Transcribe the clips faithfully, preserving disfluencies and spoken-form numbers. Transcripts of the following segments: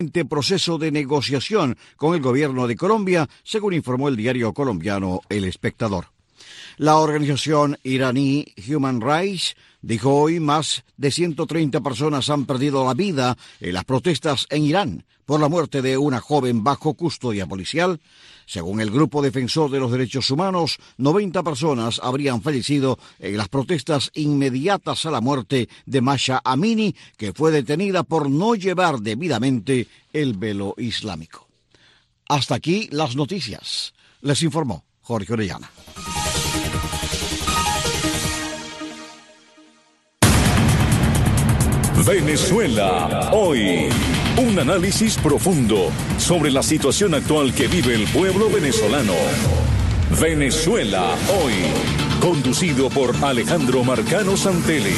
proceso de negociación con el gobierno de Colombia, según informó el diario colombiano El Espectador. La organización iraní Human Rights dijo hoy más de ciento treinta personas han perdido la vida en las protestas en Irán por la muerte de una joven bajo custodia policial. Según el grupo defensor de los derechos humanos, noventa personas habrían fallecido en las protestas inmediatas a la muerte de Masha Amini, que fue detenida por no llevar debidamente el velo islámico. Hasta aquí las noticias. Les informó Jorge Orellana. Venezuela hoy. Un análisis profundo sobre la situación actual que vive el pueblo venezolano. Venezuela hoy. Conducido por Alejandro Marcano Santelli.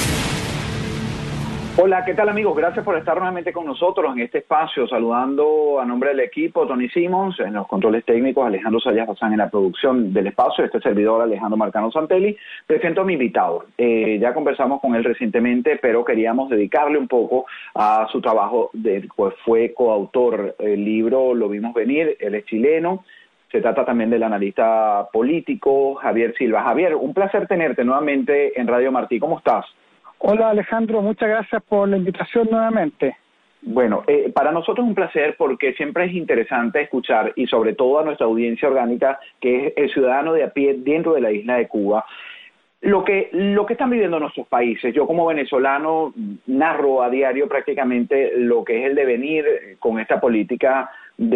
Hola, ¿qué tal amigos? Gracias por estar nuevamente con nosotros en este espacio, saludando a nombre del equipo, Tony Simmons en los controles técnicos, Alejandro Sayas Bazán en la producción del espacio, este servidor Alejandro Marcano Santelli. Presento a mi invitado, eh, ya conversamos con él recientemente, pero queríamos dedicarle un poco a su trabajo, de, pues fue coautor del libro Lo Vimos Venir, él es chileno. Se trata también del analista político Javier Silva. Javier, un placer tenerte nuevamente en Radio Martí, ¿cómo estás? Hola Alejandro, muchas gracias por la invitación nuevamente. Bueno, eh, para nosotros es un placer porque siempre es interesante escuchar, y sobre todo a nuestra audiencia orgánica, que es el ciudadano de a pie dentro de la isla de Cuba, lo que, lo que están viviendo nuestros países. Yo como venezolano narro a diario prácticamente lo que es el devenir con esta política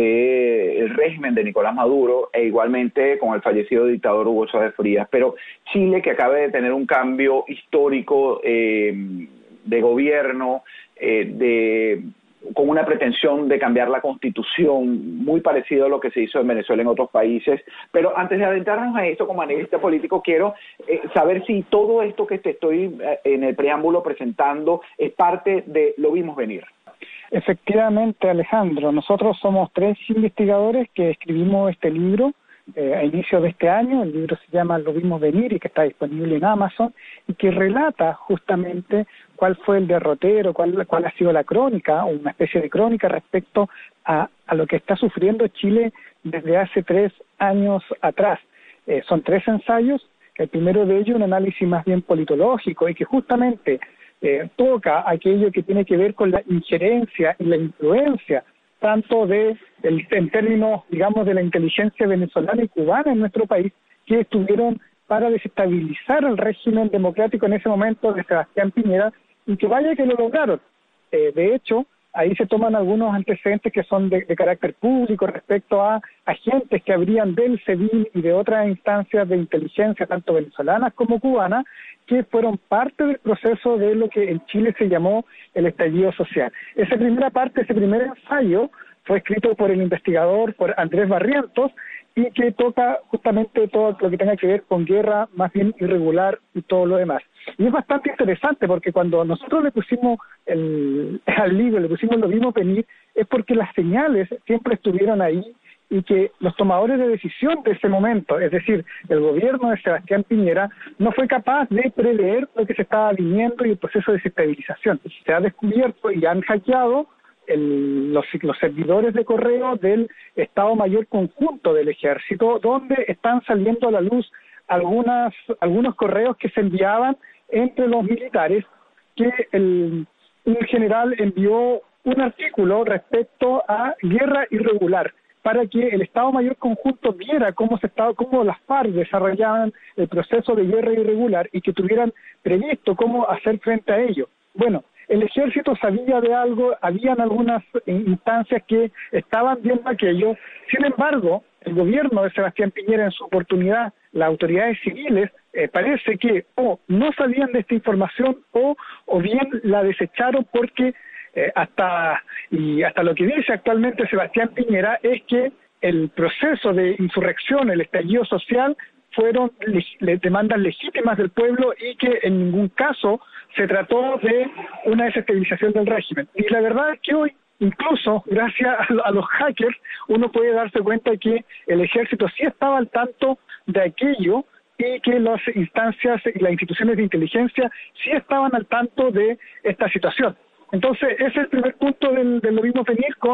del régimen de Nicolás Maduro e igualmente con el fallecido dictador Hugo Chávez Frías. Pero Chile, que acaba de tener un cambio histórico eh, de gobierno, eh, de con una pretensión de cambiar la Constitución, muy parecido a lo que se hizo en Venezuela en otros países. Pero antes de adentrarnos a esto como analista político, quiero eh, saber si todo esto que te estoy eh, en el preámbulo presentando es parte de Lo Vimos Venir. Efectivamente, Alejandro, nosotros somos tres investigadores que escribimos este libro eh, a inicios de este año. El libro se llama Lo Vimos Venir y que está disponible en Amazon y que relata justamente cuál fue el derrotero, cuál, cuál ha sido la crónica, o una especie de crónica respecto a, a lo que está sufriendo Chile desde hace tres años atrás. Eh, son tres ensayos, el primero de ellos un análisis más bien politológico y que justamente Eh, toca aquello que tiene que ver con la injerencia y la influencia tanto de el, en términos, digamos, de la inteligencia venezolana y cubana en nuestro país, que estuvieron para desestabilizar el régimen democrático en ese momento de Sebastián Piñera, y que vaya que lo lograron. Eh, de hecho, ahí se toman algunos antecedentes que son de, de carácter público respecto a agentes que habrían del SEBIN y de otras instancias de inteligencia, tanto venezolanas como cubanas, que fueron parte del proceso de lo que en Chile se llamó el estallido social. Esa primera parte, ese primer ensayo, fue escrito por el investigador, por Andrés Barrientos, y que toca justamente todo lo que tenga que ver con guerra más bien irregular y todo lo demás. Y es bastante interesante porque cuando nosotros le pusimos el, al libro, le pusimos Lo Vimos Venir, es porque las señales siempre estuvieron ahí y que los tomadores de decisión de ese momento, es decir, el gobierno de Sebastián Piñera, no fue capaz de prever lo que se estaba viniendo y el proceso de desestabilización. Se ha descubierto y han hackeado el, los, los servidores de correo del Estado Mayor Conjunto del Ejército, donde están saliendo a la luz algunas algunos correos que se enviaban entre los militares, que el, un general envió un artículo respecto a guerra irregular, para que el Estado Mayor Conjunto viera cómo se estaba, cómo las FARC desarrollaban el proceso de guerra irregular y que tuvieran previsto cómo hacer frente a ello. Bueno, el ejército sabía de algo, habían algunas instancias que estaban viendo aquello. Sin embargo, el gobierno de Sebastián Piñera, en su oportunidad, las autoridades civiles, eh, parece que o no sabían de esta información o, o bien la desecharon porque eh, hasta y hasta lo que dice actualmente Sebastián Piñera es que el proceso de insurrección, el estallido social, fueron le, demandas legítimas del pueblo y que en ningún caso se trató de una desestabilización del régimen. Y la verdad es que hoy, incluso gracias a, a los hackers, uno puede darse cuenta de que el ejército sí estaba al tanto de aquello y que las instancias y las instituciones de inteligencia sí estaban al tanto de esta situación. Entonces, ese es el primer punto del, del Lo Vimos Venir, con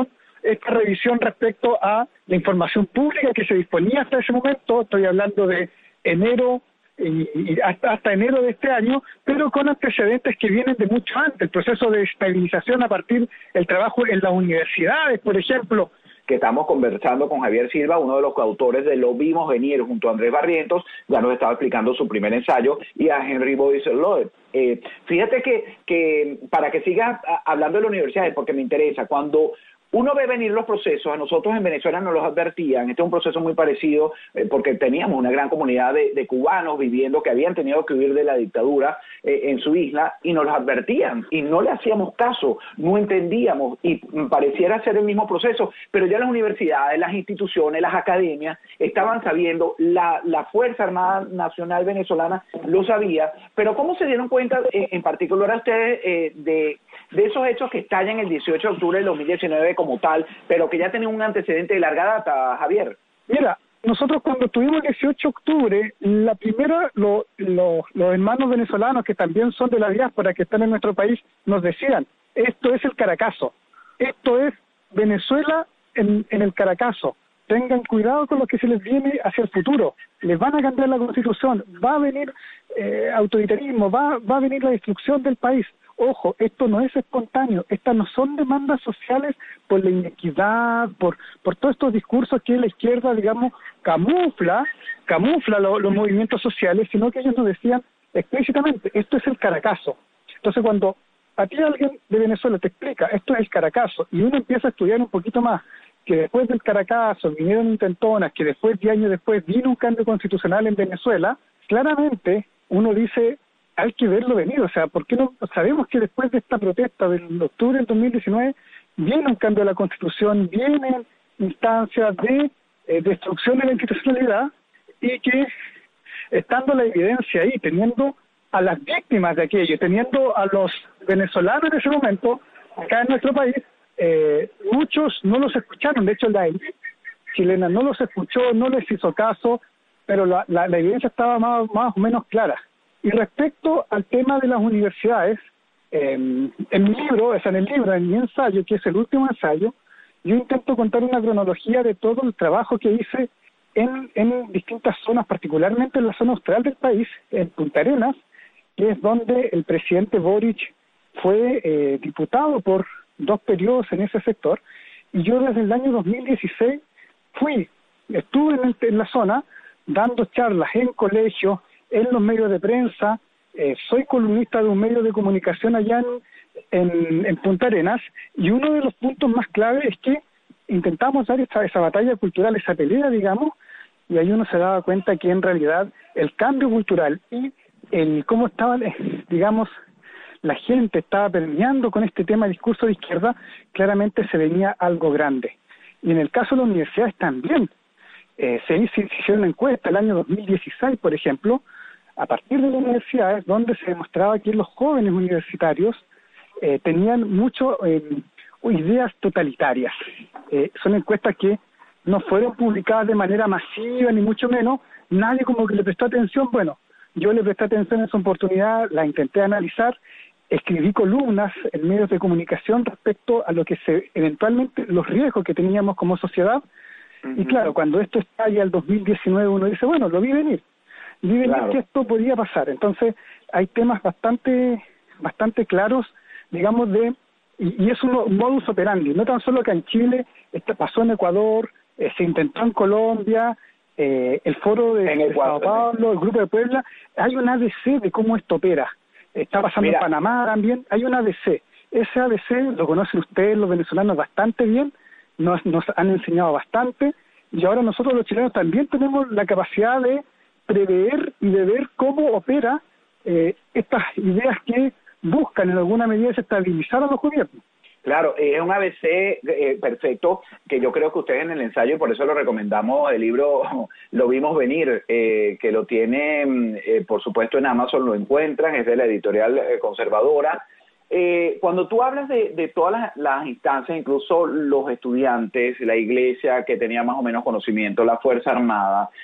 esta revisión respecto a la información pública que se disponía hasta ese momento, estoy hablando de enero y, y hasta, hasta enero de este año, pero con antecedentes que vienen de mucho antes, el proceso de estabilización a partir del trabajo en las universidades, por ejemplo, que estamos conversando con Javier Silva, uno de los coautores de Lo Vimos Venir, junto a Andrés Barrientos, ya nos estaba explicando su primer ensayo, y a Henry Boyce Lloyd. Eh, fíjate que, que para que sigas hablando de la universidad, porque me interesa, cuando uno ve venir los procesos, a nosotros en Venezuela nos los advertían, este es un proceso muy parecido, eh, porque teníamos una gran comunidad de, de cubanos viviendo que habían tenido que huir de la dictadura eh, en su isla, y nos los advertían, y no le hacíamos caso, no entendíamos, y pareciera ser el mismo proceso, pero ya las universidades, las instituciones, las academias, estaban sabiendo, la, la Fuerza Armada Nacional Venezolana lo sabía, pero ¿cómo se dieron cuenta, eh, en particular a ustedes, eh, de, de esos hechos que estallan el dieciocho de octubre del dos mil diecinueve como tal, pero que ya tenía un antecedente de larga data, Javier? Mira, nosotros cuando tuvimos el dieciocho de octubre, la primera, lo, lo, los hermanos venezolanos que también son de la diáspora, que están en nuestro país, nos decían, esto es el Caracazo, esto es Venezuela en, en el Caracazo, tengan cuidado con lo que se les viene hacia el futuro, les van a cambiar la constitución, va a venir eh, autoritarismo, va, va a venir la destrucción del país. Ojo, esto no es espontáneo, estas no son demandas sociales por la inequidad, por por todos estos discursos que la izquierda, digamos, camufla, camufla lo, los movimientos sociales, sino que ellos nos decían explícitamente, esto es el Caracazo. Entonces, cuando a ti alguien de Venezuela te explica, esto es el Caracazo, y uno empieza a estudiar un poquito más, que después del Caracazo vinieron intentonas, que después, diez años después, vino un cambio constitucional en Venezuela, claramente uno dice, hay que verlo venir, o sea, ¿por qué no? Sabemos que después de esta protesta del octubre del dos mil diecinueve viene un cambio de la Constitución, vienen instancias de eh, destrucción de la institucionalidad, y que estando la evidencia ahí, teniendo a las víctimas de aquello, teniendo a los venezolanos en ese momento, acá en nuestro país, eh, muchos no los escucharon, de hecho la élite chilena no los escuchó, no les hizo caso, pero la, la, la evidencia estaba más, más o menos clara. Y respecto al tema de las universidades, eh, en mi libro, o sea, en el libro, en mi ensayo, que es el último ensayo, yo intento contar una cronología de todo el trabajo que hice en, en distintas zonas, particularmente en la zona austral del país, en Punta Arenas, que es donde el presidente Boric fue eh, diputado por dos periodos en ese sector, y yo desde el año dos mil dieciséis fui, estuve en, el, en la zona, dando charlas en colegios, en los medios de prensa, eh, soy columnista de un medio de comunicación allá en, en, en Punta Arenas, y uno de los puntos más claves es que intentamos dar esa, esa batalla cultural, esa pelea, digamos, y ahí uno se daba cuenta que en realidad el cambio cultural y el cómo estaba, digamos, la gente estaba permeando con este tema de discurso de izquierda, claramente se venía algo grande. Y en el caso de las universidades también, eh, se, hizo, se hicieron una encuesta el año dos mil dieciséis, por ejemplo, a partir de las universidades, donde se demostraba que los jóvenes universitarios eh, tenían mucho eh, ideas totalitarias. Eh, son encuestas que no fueron publicadas de manera masiva, ni mucho menos, nadie como que le prestó atención. Bueno, yo le presté atención en esa oportunidad, la intenté analizar, escribí columnas en medios de comunicación respecto a lo que se eventualmente, los riesgos que teníamos como sociedad, uh-huh. Y claro, cuando esto estalla el dos mil diecinueve, uno dice, bueno, lo vi venir. Vi venir claro. Que esto podía pasar. Entonces, hay temas bastante bastante claros, digamos, de y, y es un modus operandi. No tan solo acá en Chile, esto pasó en Ecuador, eh, se intentó en Colombia, eh, el foro de, de Sao Paulo, el Grupo de Puebla. Hay un A D C de cómo esto opera. Está pasando Mira. en Panamá también. Hay un A D C. Ese A D C lo conocen ustedes, los venezolanos, bastante bien. Nos, nos han enseñado bastante. Y ahora nosotros los chilenos también tenemos la capacidad de prever y de ver cómo opera eh, estas ideas que buscan en alguna medida desestabilizar a los gobiernos. Claro, es un A B C eh, perfecto, que yo creo que ustedes en el ensayo, y por eso lo recomendamos, el libro Lo Vimos Venir, eh, que lo tienen, eh, por supuesto, en Amazon, lo encuentran, es de la editorial eh, conservadora. Eh, cuando tú hablas de, de todas las, las instancias, incluso los estudiantes, la iglesia que tenía más o menos conocimiento, la Fuerza Armada,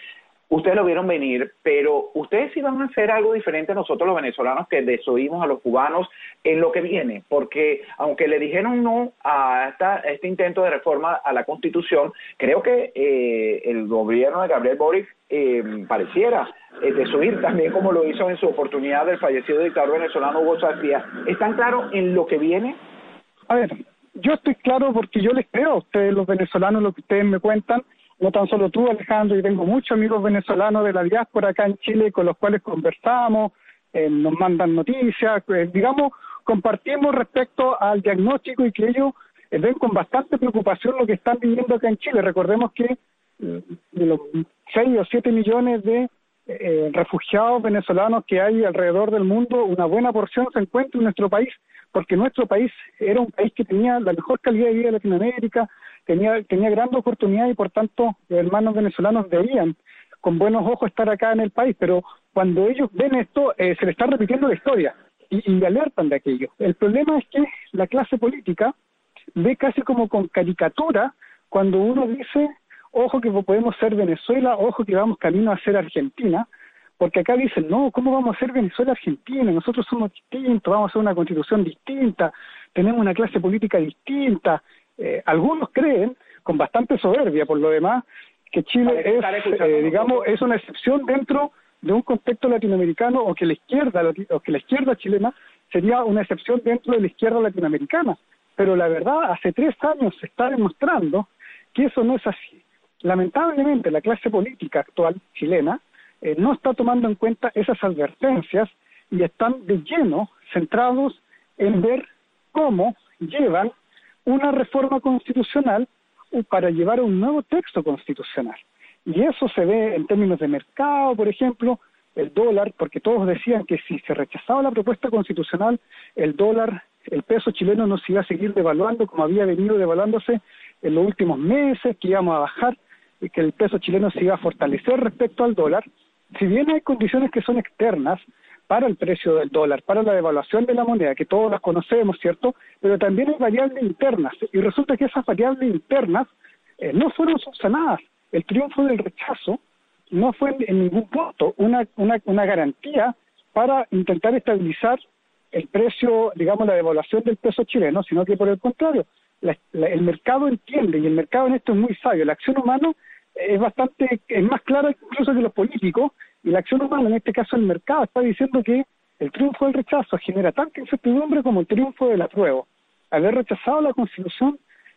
ustedes lo vieron venir, pero ustedes sí van a hacer algo diferente a nosotros los venezolanos que desoímos a los cubanos en lo que viene, porque aunque le dijeron no a, esta, a este intento de reforma a la Constitución, creo que eh, el gobierno de Gabriel Boric eh, pareciera eh, desoír también, como lo hizo en su oportunidad del fallecido dictador venezolano Hugo Chávez Frías. ¿Están claros en lo que viene? A ver, yo estoy claro porque yo les creo a ustedes, los venezolanos, lo que ustedes me cuentan. No tan solo tú, Alejandro, y tengo muchos amigos venezolanos de la diáspora acá en Chile con los cuales conversamos, eh, nos mandan noticias, eh, digamos, compartimos respecto al diagnóstico y que ellos eh, ven con bastante preocupación lo que están viviendo acá en Chile. Recordemos que eh, de los seis o siete millones de eh, refugiados venezolanos que hay alrededor del mundo, una buena porción se encuentra en nuestro país, porque nuestro país era un país que tenía la mejor calidad de vida de Latinoamérica, tenía tenía gran oportunidad y por tanto los hermanos venezolanos veían con buenos ojos estar acá en el país, pero cuando ellos ven esto eh, se les está repitiendo la historia y, y alertan de aquello. El problema es que la clase política ve casi como con caricatura cuando uno dice, ojo que podemos ser Venezuela, ojo que vamos camino a ser Argentina, porque acá dicen, no, ¿cómo vamos a ser Venezuela-Argentina? Nosotros somos distintos, vamos a hacer una constitución distinta, tenemos una clase política distinta. Eh, algunos creen, con bastante soberbia por lo demás, que Chile es, eh, digamos, es una excepción dentro de un contexto latinoamericano, o que la izquierda, o que la izquierda chilena sería una excepción dentro de la izquierda latinoamericana. Pero la verdad, hace tres años se está demostrando que eso no es así. Lamentablemente, la clase política actual chilena eh, no está tomando en cuenta esas advertencias y están de lleno centrados en ver cómo llevan una reforma constitucional para llevar a un nuevo texto constitucional. Y eso se ve en términos de mercado, por ejemplo, el dólar, porque todos decían que si se rechazaba la propuesta constitucional, el dólar, el peso chileno no se iba a seguir devaluando como había venido devaluándose en los últimos meses, que íbamos a bajar y que el peso chileno se iba a fortalecer respecto al dólar. Si bien hay condiciones que son externas para el precio del dólar, para la devaluación de la moneda, que todos las conocemos, ¿cierto? Pero también hay variables internas, y resulta que esas variables internas eh, no fueron subsanadas. El triunfo del rechazo no fue en ningún punto una, una, una garantía para intentar estabilizar el precio, digamos, la devaluación del peso chileno, sino que por el contrario, la, la, el mercado entiende, y el mercado en esto es muy sabio, la acción humana es bastante, es más clara incluso que los políticos, y la acción humana, en este caso el mercado, está diciendo que el triunfo del rechazo genera tanta incertidumbre como el triunfo del apruebo. Haber rechazado la Constitución,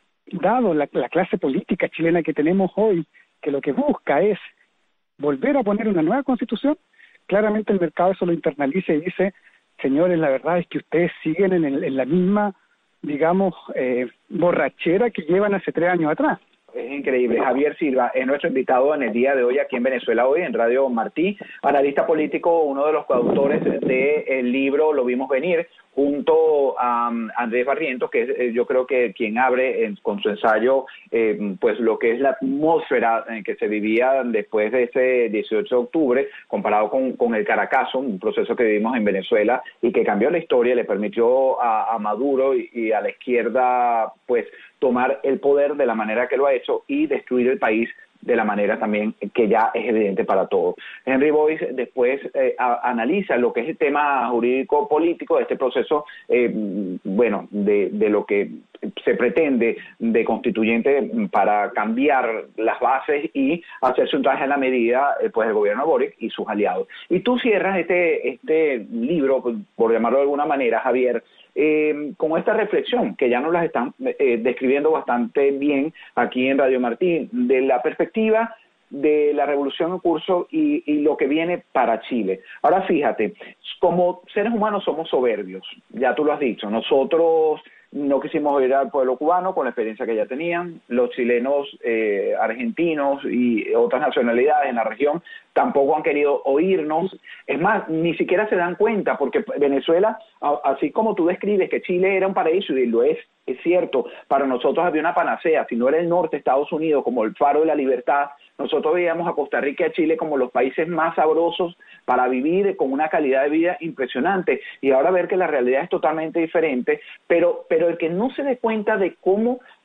dado la, la clase política chilena que tenemos hoy, que lo que busca es volver a poner una nueva Constitución, claramente el mercado eso lo internaliza y dice, señores, la verdad es que ustedes siguen en, el, en la misma, digamos, eh, borrachera que llevan hace tres años atrás. Es increíble. Javier Silva es nuestro invitado en el día de hoy aquí en Venezuela Hoy, en Radio Martí, analista político, uno de los coautores del libro Lo Vimos Venir, junto a um, Andrés Barrientos, que es eh, yo creo que quien abre en, con su ensayo eh, pues lo que es la atmósfera en que se vivía después de ese dieciocho de octubre, comparado con, con el Caracazo, un proceso que vivimos en Venezuela y que cambió la historia, le permitió a, a Maduro y, y a la izquierda pues tomar el poder de la manera que lo ha hecho y destruir el país de la manera también que ya es evidente para todos. Henry Boyce después eh, a, analiza lo que es el tema jurídico-político de este proceso, eh, bueno, de, de lo que se pretende de constituyente para cambiar las bases y hacerse un traje a la medida, eh, pues el gobierno de Boric y sus aliados. Y tú cierras este, este libro, por llamarlo de alguna manera, Javier, Eh, con esta reflexión, que ya nos las están eh, describiendo bastante bien aquí en Radio Martí, de la perspectiva de la revolución en curso y, y lo que viene para Chile. Ahora fíjate, como seres humanos somos soberbios, ya tú lo has dicho, nosotros no quisimos ir al pueblo cubano con la experiencia que ya tenían, los chilenos, eh, argentinos y otras nacionalidades en la región tampoco han querido oírnos, es más, ni siquiera se dan cuenta, porque Venezuela, así como tú describes que Chile era un paraíso, y lo es, es cierto, para nosotros había una panacea, si no era el norte, Estados Unidos, como el faro de la libertad, nosotros veíamos a Costa Rica y a Chile como los países más sabrosos para vivir, con una calidad de vida impresionante, y ahora ver que la realidad es totalmente diferente, pero, pero el que no se dé cuenta de cómo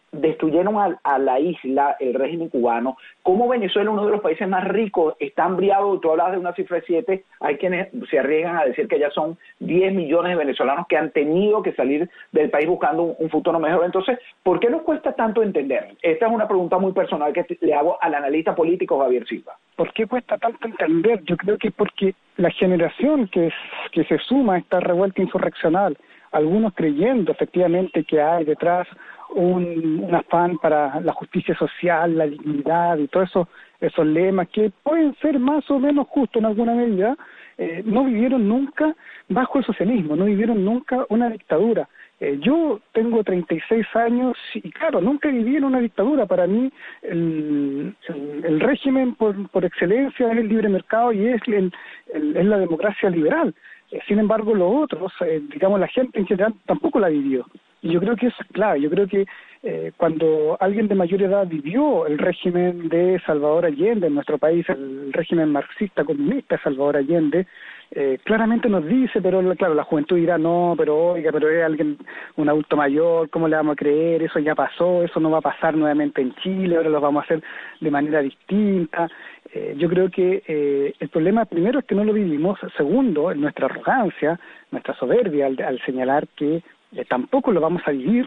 destruyeron a, a la isla, el régimen cubano, como Venezuela, uno de los países más ricos, está hambriado. Tú hablas de una cifra de siete, hay quienes se arriesgan a decir que ya son diez millones de venezolanos que han tenido que salir del país buscando un, un futuro mejor. Entonces, ¿por qué nos cuesta tanto entender? Esta es una pregunta muy personal que le hago al analista político Javier Silva. ¿Por qué cuesta tanto entender? Yo creo que es porque la generación que, es, que se suma a esta revuelta insurreccional, algunos creyendo efectivamente que hay detrás un, un afán para la justicia social, la dignidad y todos esos, esos lemas que pueden ser más o menos justos en alguna medida, eh, no vivieron nunca bajo el socialismo, no vivieron nunca una dictadura. Eh, yo tengo treinta y seis años y claro, nunca viví en una dictadura. Para mí el, el, el régimen por, por excelencia es el libre mercado y es, el, el, es la democracia liberal. Eh, sin embargo, los otros, eh, digamos la gente en general, tampoco la vivió. Y yo creo que eso es clave. Yo creo que eh, cuando alguien de mayor edad vivió el régimen de Salvador Allende en nuestro país, el régimen marxista comunista de Salvador Allende, eh, claramente nos dice, pero claro, la juventud dirá, no, pero oiga, pero es alguien, un adulto mayor, ¿cómo le vamos a creer? Eso ya pasó, eso no va a pasar nuevamente en Chile, ahora lo vamos a hacer de manera distinta. Eh, yo creo que eh, el problema primero es que no lo vivimos, segundo, en nuestra arrogancia, nuestra soberbia al, al señalar que Eh, tampoco lo vamos a vivir,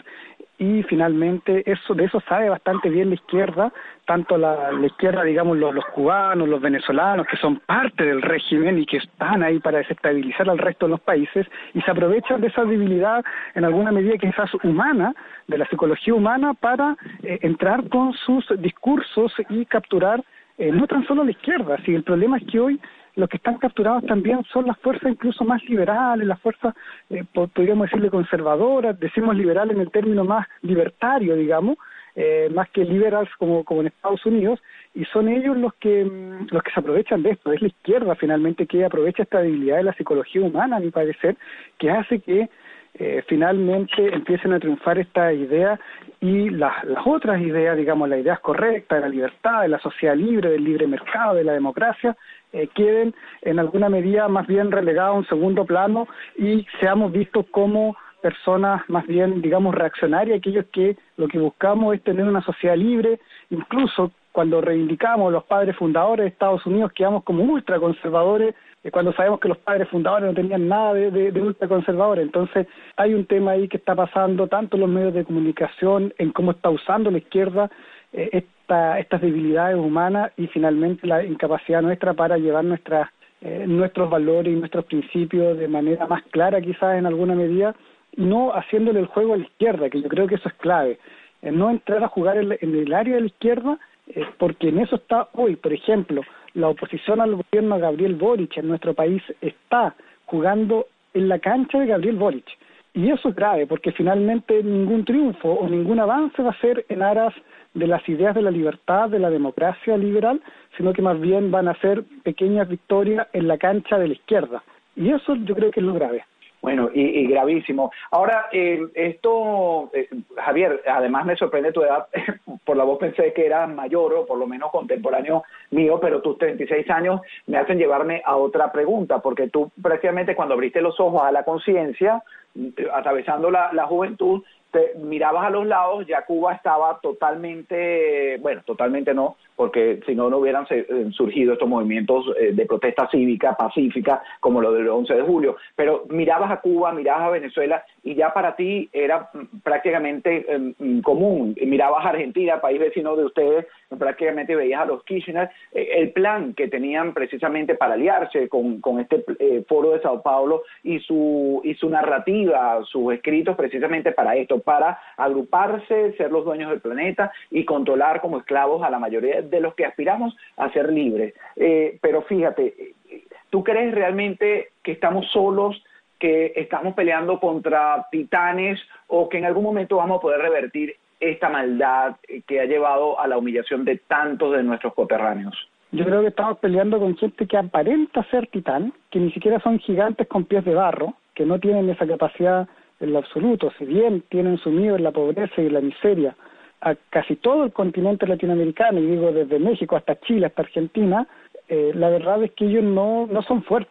y finalmente eso de eso sabe bastante bien la izquierda, tanto la, la izquierda, digamos, los, los cubanos, los venezolanos, que son parte del régimen y que están ahí para desestabilizar al resto de los países, y se aprovechan de esa debilidad, en alguna medida quizás humana, de la psicología humana, para eh, entrar con sus discursos y capturar eh, no tan solo a la izquierda. Si el problema es que hoy los que están capturados también son las fuerzas incluso más liberales, las fuerzas, eh, podríamos decirle conservadoras, decimos liberal en el término más libertario, digamos, eh, más que liberals como, como en Estados Unidos, y son ellos los que los que se aprovechan de esto. Es la izquierda finalmente que aprovecha esta debilidad de la psicología humana, a mi parecer, que hace que eh, finalmente empiecen a triunfar esta idea y las, las otras ideas, digamos, las ideas correctas de la libertad, de la sociedad libre, del libre mercado, de la democracia, Eh, queden en alguna medida más bien relegados a un segundo plano y seamos vistos como personas más bien, digamos, reaccionarias, aquellos que lo que buscamos es tener una sociedad libre. Incluso cuando reivindicamos los padres fundadores de Estados Unidos, quedamos como ultraconservadores, eh, cuando sabemos que los padres fundadores no tenían nada de, de, de ultraconservadores. Entonces hay un tema ahí que está pasando tanto en los medios de comunicación, en cómo está usando la izquierda eh, esta, estas debilidades humanas, y finalmente la incapacidad nuestra para llevar nuestras, eh, nuestros valores y nuestros principios de manera más clara quizás en alguna medida, y no haciéndole el juego a la izquierda, que yo creo que eso es clave. Eh, no entrar a jugar en, en el área de la izquierda, eh, porque en eso está hoy. Por ejemplo, la oposición al gobierno de Gabriel Boric en nuestro país está jugando en la cancha de Gabriel Boric. Y eso es grave, porque finalmente ningún triunfo o ningún avance va a ser en aras de las ideas de la libertad, de la democracia liberal, sino que más bien van a ser pequeñas victorias en la cancha de la izquierda. Y eso yo creo que es lo grave. Bueno, y, y gravísimo. Ahora, eh, esto, eh, Javier, además me sorprende tu edad, por la voz pensé que eras mayor o por lo menos contemporáneo mío, pero tus treinta y seis años me hacen llevarme a otra pregunta, porque tú prácticamente cuando abriste los ojos a la conciencia, atravesando la, la juventud, te mirabas a los lados, ya Cuba estaba totalmente, bueno, totalmente no, porque si no, no hubieran surgido estos movimientos de protesta cívica, pacífica, como lo del once de julio, pero mirabas a Cuba, mirabas a Venezuela, y ya para ti era prácticamente eh, común, mirabas a Argentina, país vecino de ustedes, prácticamente veías a los Kirchner, eh, el plan que tenían precisamente para aliarse con, con este eh, foro de Sao Paulo, y su, y su narrativa, sus escritos precisamente para esto, para agruparse, ser los dueños del planeta y controlar como esclavos a la mayoría de los que aspiramos a ser libres. Eh, pero fíjate, ¿tú crees realmente que estamos solos, que estamos peleando contra titanes, o que en algún momento vamos a poder revertir esta maldad que ha llevado a la humillación de tantos de nuestros coterráneos? Yo creo que estamos peleando con gente que aparenta ser titán, que ni siquiera son gigantes con pies de barro, que no tienen esa capacidad en lo absoluto. Si bien tienen sumido en la pobreza y la miseria a casi todo el continente latinoamericano, y digo desde México hasta Chile, hasta Argentina, eh, la verdad es que ellos no, no son fuertes.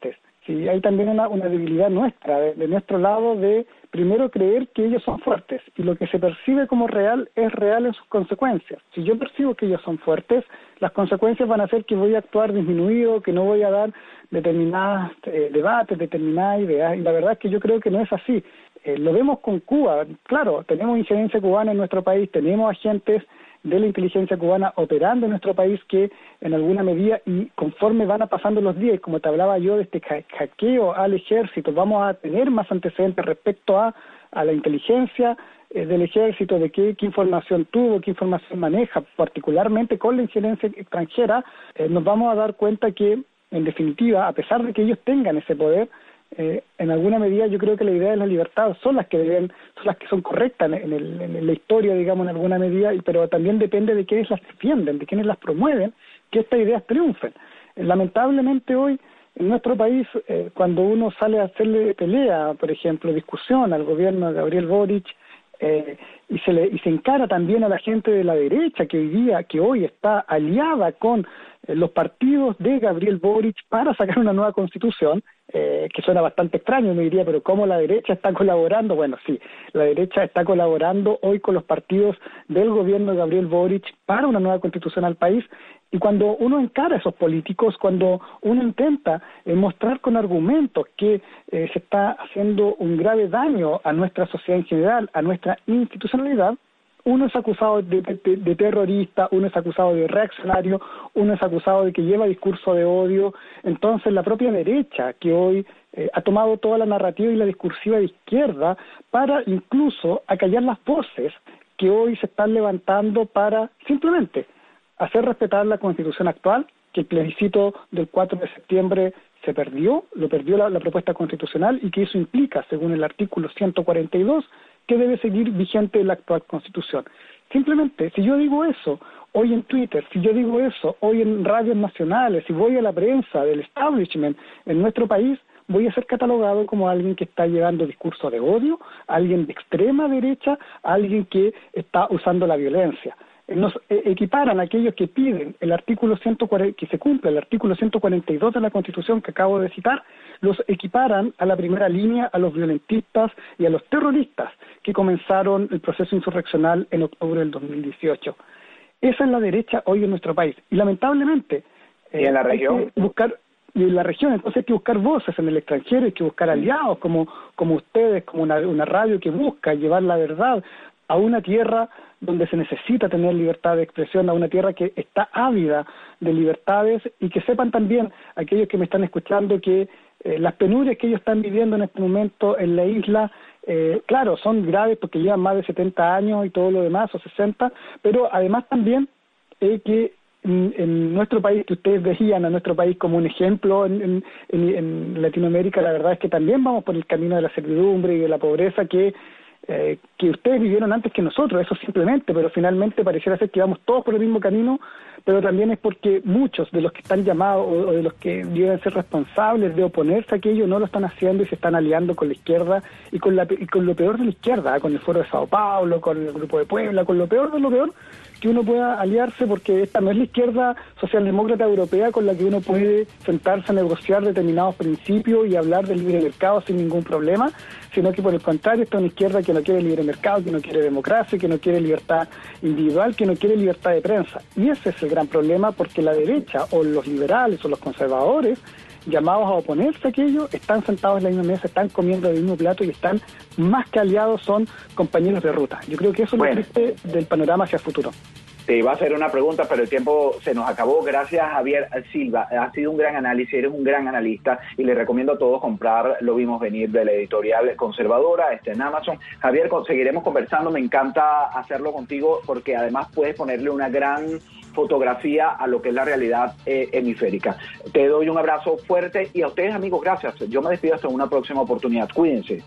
si hay también una, una debilidad nuestra, de, de nuestro lado, de primero creer que ellos son fuertes, y lo que se percibe como real es real en sus consecuencias. Si yo percibo que ellos son fuertes, las consecuencias van a ser que voy a actuar disminuido, que no voy a dar determinados eh, debates, determinadas ideas, y la verdad es que yo creo que no es así. Eh, lo vemos con Cuba, claro, tenemos incidencia cubana en nuestro país, tenemos agentes de la inteligencia cubana operando en nuestro país que en alguna medida, y conforme van a pasando los días, como te hablaba yo de este hackeo al ejército, vamos a tener más antecedentes respecto a, a la inteligencia eh, del ejército, de qué, qué información tuvo, qué información maneja, particularmente con la injerencia extranjera, eh, nos vamos a dar cuenta que, en definitiva, a pesar de que ellos tengan ese poder, Eh, en alguna medida yo creo que la idea de la libertad son las que deben, son las que son correctas en, el, en la historia, digamos, en alguna medida, y, pero también depende de quienes las defienden, de quienes las promueven, que estas ideas triunfen. Eh, lamentablemente hoy en nuestro país, eh, cuando uno sale a hacerle pelea, por ejemplo, discusión al gobierno de Gabriel Boric, eh, y se le y se encara también a la gente de la derecha que hoy día, que hoy está aliada con eh, los partidos de Gabriel Boric para sacar una nueva constitución, eh, que suena bastante extraño, me diría, pero ¿cómo la derecha está colaborando? Bueno, sí, la derecha está colaborando hoy con los partidos del gobierno de Gabriel Boric para una nueva constitución al país, y cuando uno encara a esos políticos, cuando uno intenta eh, mostrar con argumentos que eh, se está haciendo un grave daño a nuestra sociedad en general, a nuestra institucionalidad, uno es acusado de, de, de terrorista, uno es acusado de reaccionario, uno es acusado de que lleva discurso de odio. Entonces la propia derecha, que hoy eh, ha tomado toda la narrativa y la discursiva de izquierda para incluso acallar las voces que hoy se están levantando para simplemente hacer respetar la Constitución actual, que el plebiscito del cuatro de septiembre se perdió, lo perdió la, la propuesta constitucional, y que eso implica, según el artículo ciento cuarenta y dos, que debe seguir vigente la actual Constitución. Simplemente, si yo digo eso hoy en Twitter, si yo digo eso hoy en radios nacionales, si voy a la prensa del establishment en nuestro país, voy a ser catalogado como alguien que está llevando discurso de odio, alguien de extrema derecha, alguien que está usando la violencia. Nos equiparan a aquellos que piden el artículo ciento cuarenta, que se cumpla el artículo ciento cuarenta y dos de la Constitución que acabo de citar, los equiparan a la primera línea, a los violentistas y a los terroristas que comenzaron el proceso insurreccional en octubre del dos mil dieciocho. Esa es la derecha hoy en nuestro país, y lamentablemente ¿Y en la eh, región? hay que buscar y en la región, entonces hay que buscar voces en el extranjero, hay que buscar aliados como, como ustedes, como una, una radio que busca llevar la verdad a una tierra donde se necesita tener libertad de expresión, a una tierra que está ávida de libertades, y que sepan también aquellos que me están escuchando que eh, las penurias que ellos están viviendo en este momento en la isla, eh, claro, son graves porque llevan más de setenta años y todo lo demás, o sesenta, pero además también eh, que en, en nuestro país, que ustedes veían a nuestro país como un ejemplo en, en, en, en Latinoamérica, la verdad es que también vamos por el camino de la servidumbre y de la pobreza que Eh, que ustedes vivieron antes que nosotros, eso simplemente, pero finalmente pareciera ser que vamos todos por el mismo camino, pero también es porque muchos de los que están llamados o, o de los que deben ser responsables de oponerse a aquello no lo están haciendo y se están aliando con la izquierda y con, la, y con lo peor de la izquierda, ¿eh? Con el Foro de Sao Paulo, con el Grupo de Puebla, con lo peor de lo peor que uno pueda aliarse, porque esta no es la izquierda socialdemócrata europea con la que uno puede sentarse a negociar determinados principios y hablar del libre mercado sin ningún problema, sino que por el contrario esta es una izquierda que no quiere libre mercado, que no quiere democracia, que no quiere libertad individual, que no quiere libertad de prensa. Y ese es el gran problema, porque la derecha o los liberales o los conservadores llamados a oponerse a aquello están sentados en la misma mesa, están comiendo del mismo plato y están más que aliados, son compañeros de ruta. Yo creo que eso bueno. es lo triste del panorama hacia el futuro. Te iba a hacer una pregunta, pero el tiempo se nos acabó. Gracias, Javier Silva. Ha sido un gran análisis, eres un gran analista, y le recomiendo a todos comprar Lo Vimos Venir, de la editorial conservadora, este en Amazon. Javier, seguiremos conversando. Me encanta hacerlo contigo porque además puedes ponerle una gran fotografía a lo que es la realidad eh, hemisférica. Te doy un abrazo fuerte, y a ustedes, amigos, gracias. Yo me despido hasta una próxima oportunidad. Cuídense.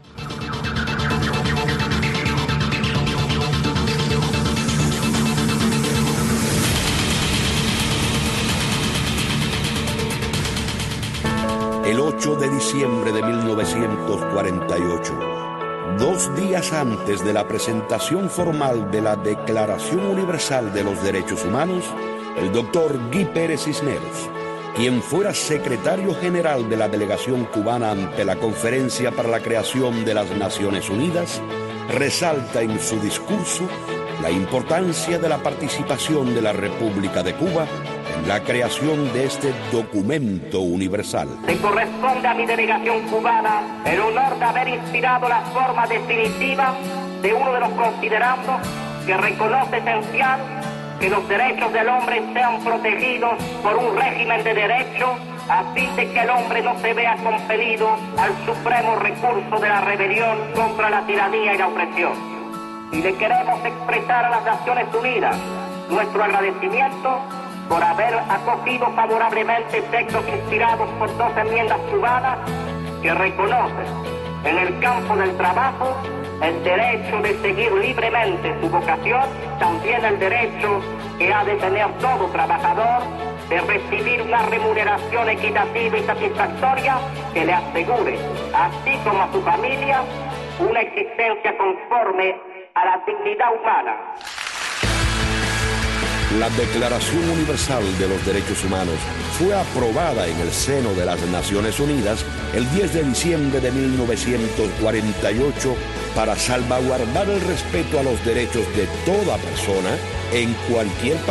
El ocho de diciembre de mil novecientos cuarenta y ocho, dos días antes de la presentación formal de la Declaración Universal de los Derechos Humanos, el doctor Guy Pérez Cisneros, quien fuera secretario general de la delegación cubana ante la Conferencia para la Creación de las Naciones Unidas, resalta en su discurso la importancia de la participación de la República de Cuba en la creación de este documento universal. Le corresponde a mi delegación cubana el honor de haber inspirado la forma definitiva de uno de los considerandos que reconoce esencial que los derechos del hombre sean protegidos por un régimen de derecho a fin de que el hombre no se vea compelido al supremo recurso de la rebelión contra la tiranía y la opresión. Y le queremos expresar a las Naciones Unidas nuestro agradecimiento por haber acogido favorablemente textos inspirados por dos enmiendas cubanas que reconocen en el campo del trabajo el derecho de seguir libremente su vocación, también el derecho que ha de tener todo trabajador de recibir una remuneración equitativa y satisfactoria que le asegure, así como a su familia, una existencia conforme a la dignidad humana. La Declaración Universal de los Derechos Humanos fue aprobada en el seno de las Naciones Unidas el diez de diciembre de mil novecientos cuarenta y ocho para salvaguardar el respeto a los derechos de toda persona en cualquier país